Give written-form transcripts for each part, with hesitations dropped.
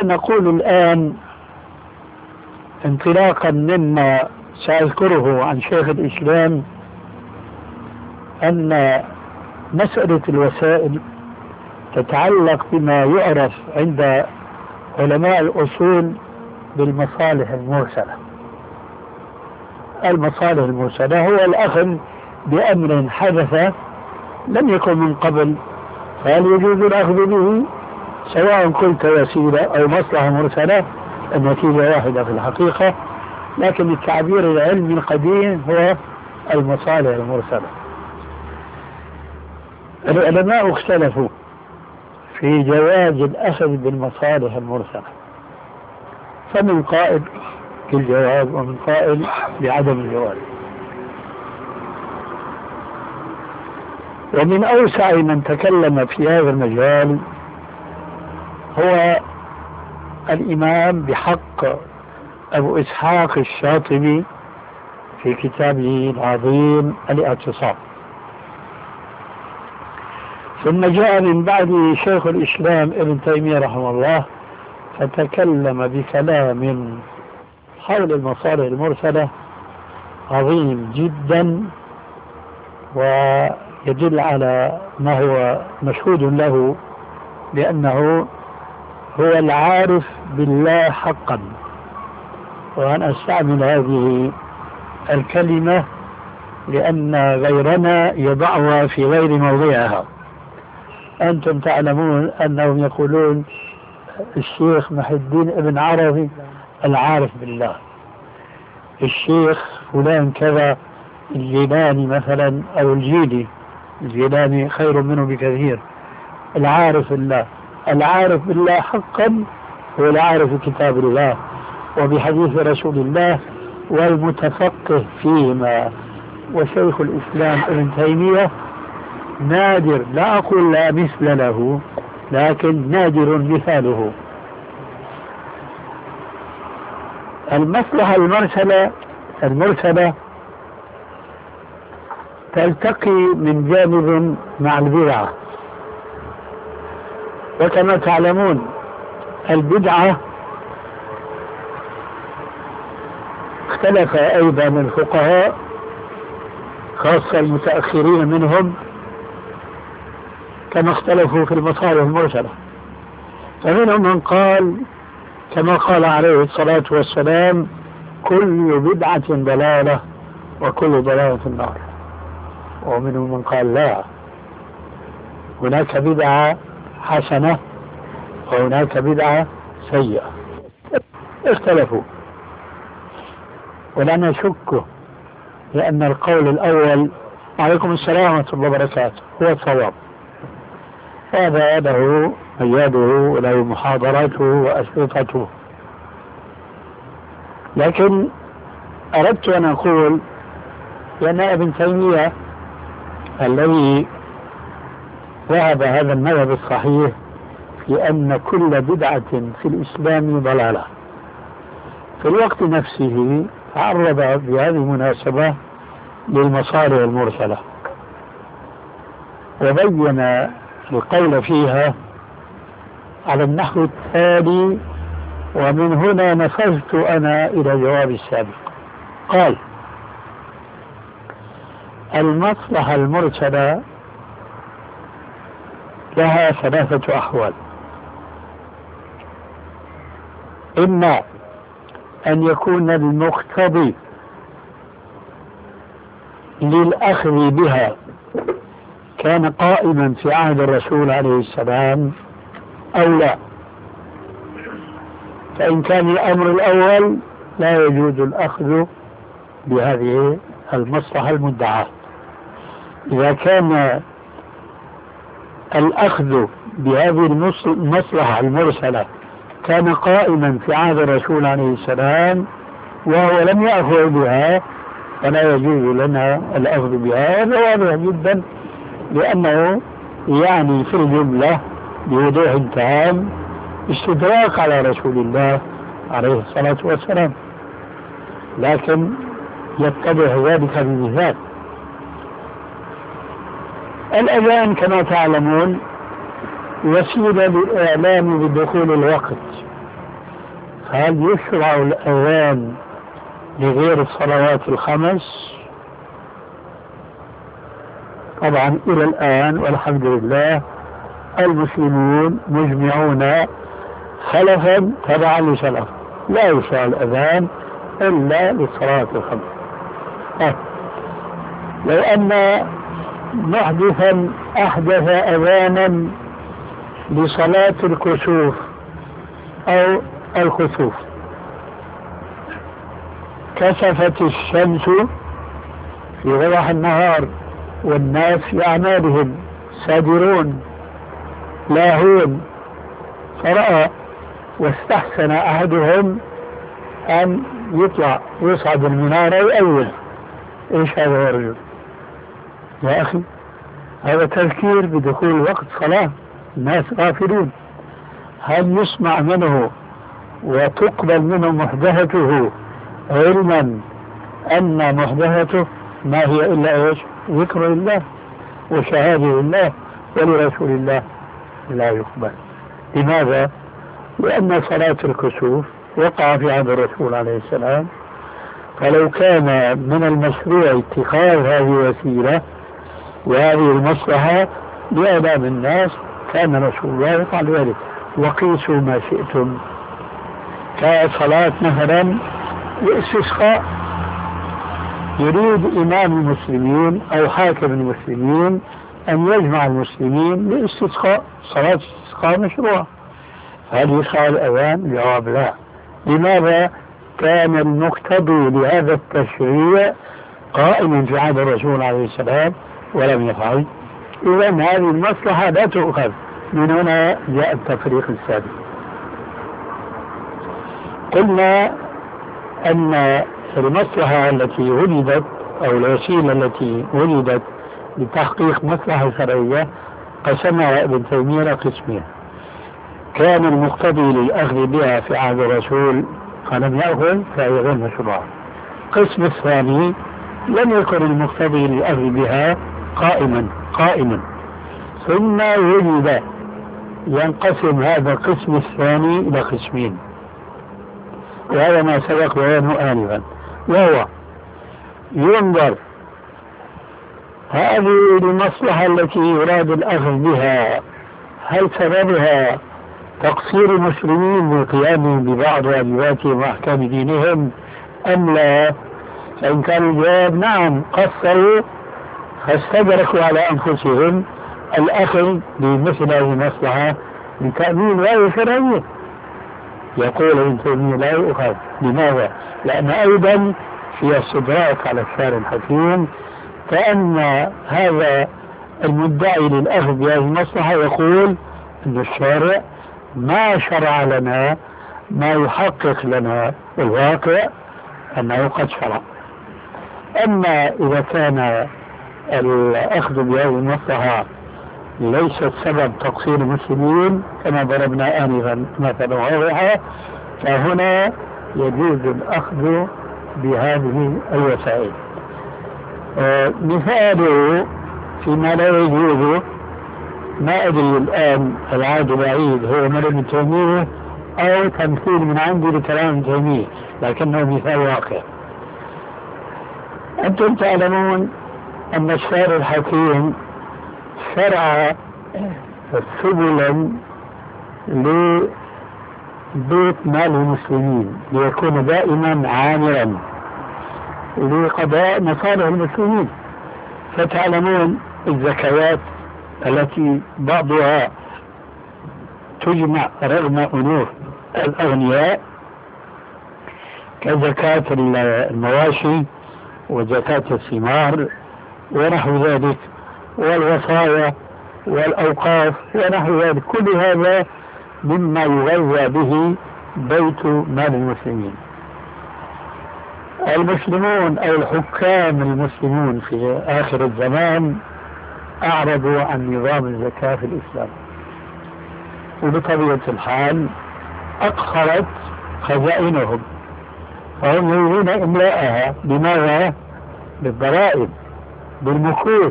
نقول الآن انطلاقا مما سأذكره عن شيخ الإسلام أن مسألة الوسائل تتعلق بما يعرف عند علماء الأصول بالمصالح المرسلة. المصالح المرسلة هو الأخذ بأمر حدث لم يكن من قبل، فهل يجوز الأخذ به سواء قلت وسيلة أو مصلحة مرسلة؟ النتيجة واحدة في الحقيقة، لكن التعبير العلمي القديم هو المصالح المرسلة. العلماء اختلفوا في جواز الأخذ بالمصالح المرسلة، فمن قائل بالجواز ومن قائل بعدم الجواز. ومن أوسع من تكلم في هذا المجال هو الإمام بحق أبو إسحاق الشاطبي في كتابه العظيم الاعتصام. ثم جاء من بعده شيخ الإسلام ابن تيمية رحمه الله فتكلم بكلام حول المصالح المرسلة عظيم جدا، ويدل على ما هو مشهود له بأنه هو العارف بالله حقا. وأنا أستعمل هذه الكلمة لأن غيرنا يضعها في غير موضعها. أنتم تعلمون أنهم يقولون الشيخ محي الدين ابن عربي العارف بالله، الشيخ فلان كذا الجيلاني مثلا أو الجيلي، الجيلاني خير منه بكثير، العارف بالله. العارف بالله حقا هو العارف بكتاب الله وبحديث رسول الله والمتفقه فيما. وشيخ الإسلام ابن تيمية نادر، لا أقول لا مثل له، لكن نادر مثاله. المصلحة المرسلة تلتقي من جانب مع البدعة، وكما تعلمون البدعة اختلف أيضا الفقهاء خاصة المتأخرين منهم كما اختلفوا في المصالح المرسلة. فمنهم من قال كما قال عليه الصلاة والسلام كل بدعة ضلالة وكل ضلالة في النار. ومنهم من قال لا، هناك بدعة حسنة وهناك بدعة سيئة. اختلفوا، ولا نشك لأن القول الأول عليكم السلام ورحمة الله وبركاته هو الصواب. هذا له أياده وله محاضراته وأشرطته. لكن أردت أن أقول بأن ابن تيمية الذي ذهب هذا المذهب الصحيح في أن كل بدعة في الإسلام ضلالة، في الوقت نفسه تعرض بهذه المناسبة للمصالح المرسلة وبين القول فيها على النحو التالي، ومن هنا نفذت أنا إلى جواب السابق. قال المصلحة المرسلة لها ثلاثة أحوال: إما أن يكون المقتضي للأخذ بها كان قائما في عهد الرسول عليه السلام أو لا، فإن كان الأمر الأول لا يجوز الأخذ بهذه المصلحة المدعاة. إذا كان الأخذ بهذه المصلحة المرسلة كان قائما في عهد الرسول عليه السلام وهو لم يأخذ بها فلا يجوز لنا الأخذ بها. هذا واضح جدا، لأنه يعني في الجملة بوضوح تام استدراك على رسول الله عليه الصلاة والسلام، لكن يتضح ذلك بمثال. الأذان كما تعلمون وسيلة للإعلام بدخول الوقت، هل يشرع الأذان لغير الصلوات الخمس؟ طبعا إلى الآن والحمد لله المسلمون مجمعون خلفا تبعا لسلف، لا يشرع الأذان إلا للصلاة الخمس. لو أن محدثا أحدث أذانا لصلاة الكسوف أو الخسوف، كسفت الشمس في وضح النهار والناس في أعمالهم سادرون لاهون، فرأى واستحسن أحدهم أن يطلع ويصعد المنارة ويأول. إيش هذا يا رجل؟ يا أخي هذا تذكير بدخول وقت صلاة، الناس غافلون. هل يسمع منه وتقبل منه محدثته علما أن محدثته ما هي إلا إيش؟ ذكر الله وشهادة الله ولرسول الله، لا يقبل. لماذا؟ لأن صلاة الكسوف وقع في عهد الرسول عليه السلام، فلو كان من المشروع اتخاذ هذه وسيلة وهذه المصلحة لإعلام الناس كان رسول الله يفعل ذلك. وقيسوا ما شئتم، كصلاة مثلا الاستسقاء، يريد إمام المسلمين أو حاكم المسلمين أن يجمع المسلمين لاستسقاء، صلاة الاستسقاء مشروع، هل يشرع الأذان؟ جواب لا. لماذا؟ كان المقتضي لهذا التشريع قائما في عهد الرسول عليه السلام ولم يفعل، إذا هذه المصلحة لا تؤخذ. من هنا جاء التفريق الثاني. قلنا أن المصلحة التي ولدت أو الوسيلة التي ولدت لتحقيق مصلحة شرعية قسمها ابن تيمية إلى قسمين. كان المقتضي للأخذ بها في عهد الرسول فلم يأخذ فهي غير مشروعة. القسم الثاني لم يكن المقتضي للأخذ بها قائما ثم ولد. ينقسم هذا القسم الثاني إلى قسمين، وهذا ما سبق بيانه آنفا، وهو ينظر هذه المصلحة التي يراد الأخذ بها هل سببها تقصير المسلمين بالقيام ببعض واجباتهم وأحكام دينهم أم لا؟ فإن كان الجواب نعم قصروا فاستدركوا على أنفسهم الأخذ بمثل هذه المصلحة لتأمين غاية شرعية، يقول ابن تيمية لا يؤخذ. لماذا؟ لأن أيضا في استدراك على الشارع الحكيم، كأن هذا المدعي للأخذ بهذه المصلحة يقول أن الشارع ما شرع لنا ما يحقق لنا الواقع أنه قد شرع. أما إذا كان الأخذ بهذه المصلحة ليست سبب تقصير المسلمين كما ضربنا آنفا مثلا واضحة، فهنا يجوز الأخذ بهذه الوسائل. مثاله فيما لا يجوز، ما أدري الآن العاد بعيد هو من ابن تيمية أو تمثيل من عندي لكلام ابن تيمية، لكنه مثال واقع. أنتم تعلمون أن الشارع الحكيم شرع سبلا لبيت مال المسلمين ليكون دائما عامرا لقضاء مصالح المسلمين. فتعلمون الزكوات التي بعضها تجمع رغم أنوف الأغنياء كزكاة المواشي وزكاة الثمار ونحو ذلك، والوصايا والأوقاف ونحو ذلك، كل هذا مما يغذى به بيت مال المسلمين. المسلمون أو الحكام المسلمون في آخر الزمان أعرضوا عن نظام الزكاة في الإسلام، وبطبيعة الحال أقصرت خزائنهم، فهم يريدون إملاءها. بماذا؟ بالضرائب، بالمكوس.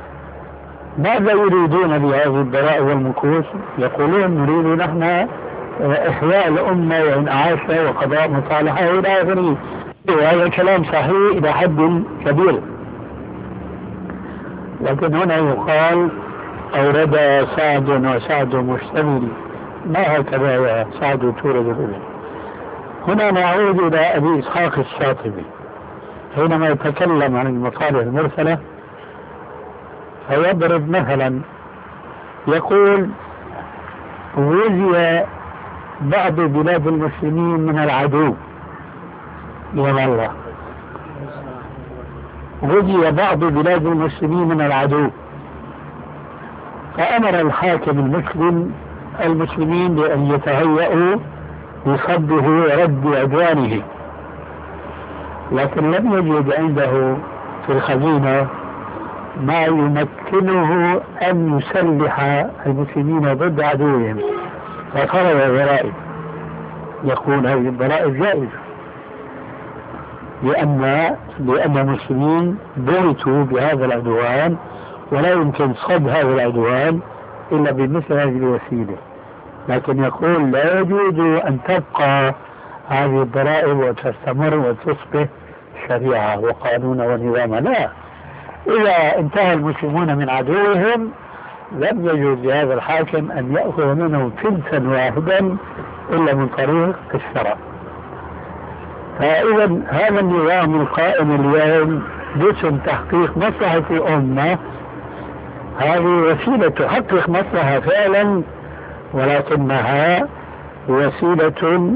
ماذا يريدون بهذه الضرائب والمكوس؟ يقولون نريد نحن إحياء الأمة وإنعاشها وقضاء مصالحها إلى آخره. وهذا كلام صحيح إلى حد كبير، لكن هنا يقال أورد سعد وسعد مشتمل، ما هكذا يا سعد تورد الأولى. هنا نعود إلى أبي إسحاق الشاطبي حينما يتكلم عن المصالح المرسلة، فيضرب مثلا يقول غزي بعض بلاد المسلمين من العدو يا الله، غزي بعض بلاد المسلمين من العدو، فأمر الحاكم المسلمين بأن يتهيئوا لصده ورد عدوانه، لكن لم يجد عنده في الخزينة ما يمكنه أن يسلح المسلمين ضد عدوهم، فطلب الضرائب. يقول هذه الضرائب جائزة لأن المسلمين بعثوا بهذا العدوان، ولا يمكن صد هذا العدوان إلا بمثل هذه الوسيلة. لكن يقول لا يجوز أن تبقى هذه الضرائب وتستمر وتصبح شريعة وقانون ونظاما، لا. إذا انتهى المسلمون من عدوهم لم يجوز لهذا الحاكم أن يأخذ منه تلتا واحدا إلا من طريق الشرع. فإذا هذا النظام القائم اليوم باسم تحقيق مصلحة الأمة، هذه وسيلة تحقق مصلحة فعلا، ولكنها وسيلة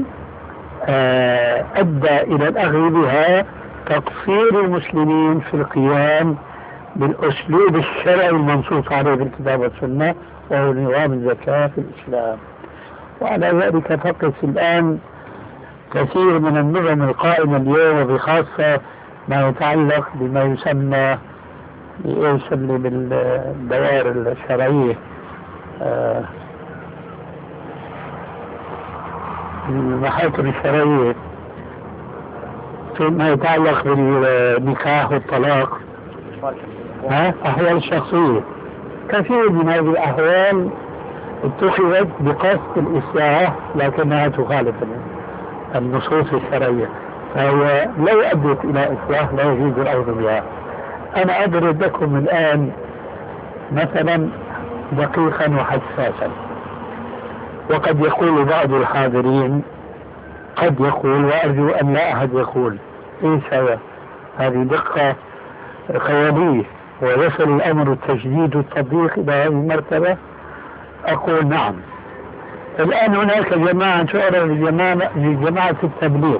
أدى إلى الأخذ بها تقصير المسلمين في القيام بالأسلوب الشرعي المنصوص عليه في الكتاب والسنة، وهو نظام الزكاة في الإسلام. وعلى ذلك تقف الآن كثير من النظم القائمة اليوم، وبخاصة ما يتعلق بما يسمى بالدوائر الشرعية، المحاكم الشرعية، فيما يتعلق بالنكاح والطلاق، أحوال الشخصية. كثير من هذه الأحوال اتخذت بقصد الإصلاح لكنها تخالف النصوص الشرعية، فهو لو أدت إلى إصلاح لا يجوز الأخذ بها. أنا أضرب لكم الآن مثلا دقيقا وحساسا، وقد يقول بعض الحاضرين، قد يقول وأرجو أن لا أحد يقول إيش هذه دقة خيالية ويصل الأمر التجديد والتطبيق إلى هذه المرتبة. أقول نعم. الآن هناك جماعة تعرف بجماعة التبليغ،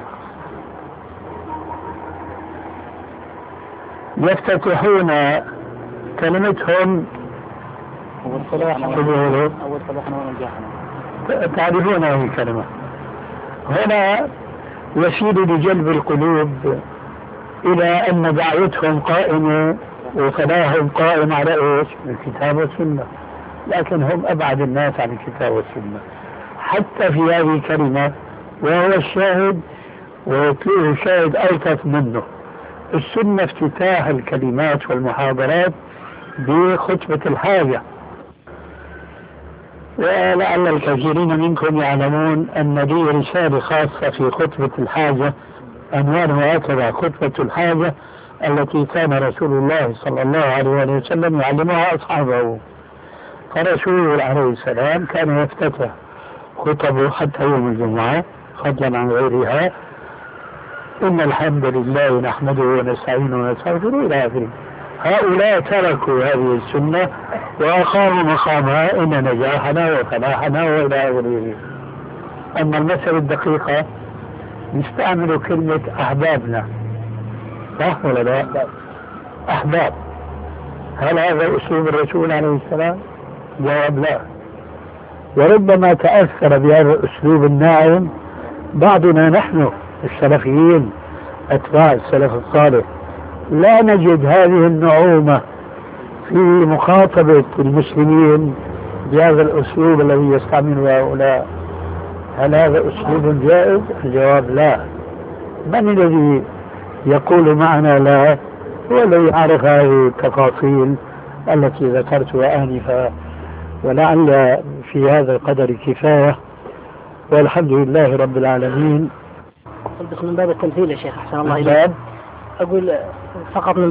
يفتتحون كلمتهم أول صلاحنا ونجاحنا، تعرفون هذه الكلمة. هنا يسير لجلب القلوب إلى أن دعوتهم قائمة وفلاحهم قائم على إيش؟ الكتاب والسنة، لكن هم أبعد الناس عن الكتاب والسنة حتى في هذه الكلمة، وهو الشاهد ويتلوه شاهد ألطف منه. السنة افتتاح الكلمات والمحاضرات بخطبة الحاجة، ولعل الكثيرين منكم يعلمون أن لي رسالة خاصة في خطبة الحاجة عنوانها هكذا: خطبة الحاجة التي كان رسول الله صلى الله عليه وسلم يعلمها أصحابه. فرسوله عليه السلام كان يفتتح خطبه حتى يوم الجمعة فضلا عن غيرها: إن الحمد لله نحمده ونستعينه ونستغفره إلى آخره. هؤلاء تركوا هذه السنة وأقاموا مقامها إن نجاحنا وفلاحنا وإلى آخره. أما المسألة الدقيقة نستعمل كلمة أحبابنا، صح ولا لا؟ أحباب، هل هذا أسلوب الرسول عليه السلام؟ جواب لا. وربما تأثر بهذا الأسلوب الناعم بعضنا نحن السلفيين أتباع السلف الصالح، لا نجد هذه النعومة في مخاطبة المسلمين بهذا الأسلوب الذي يستعمله هؤلاء. هل هذا أسلوب جائز؟ الجواب لا. من الذي يقول معنا لا؟ هو الذي عرف هذه التفاصيل التي ذكرتها آنفا. ولعل في هذا القدر كفاية، والحمد لله رب العالمين. بس من باب التمثيل يا شيخ أحسن الله إليك، أقول فقط من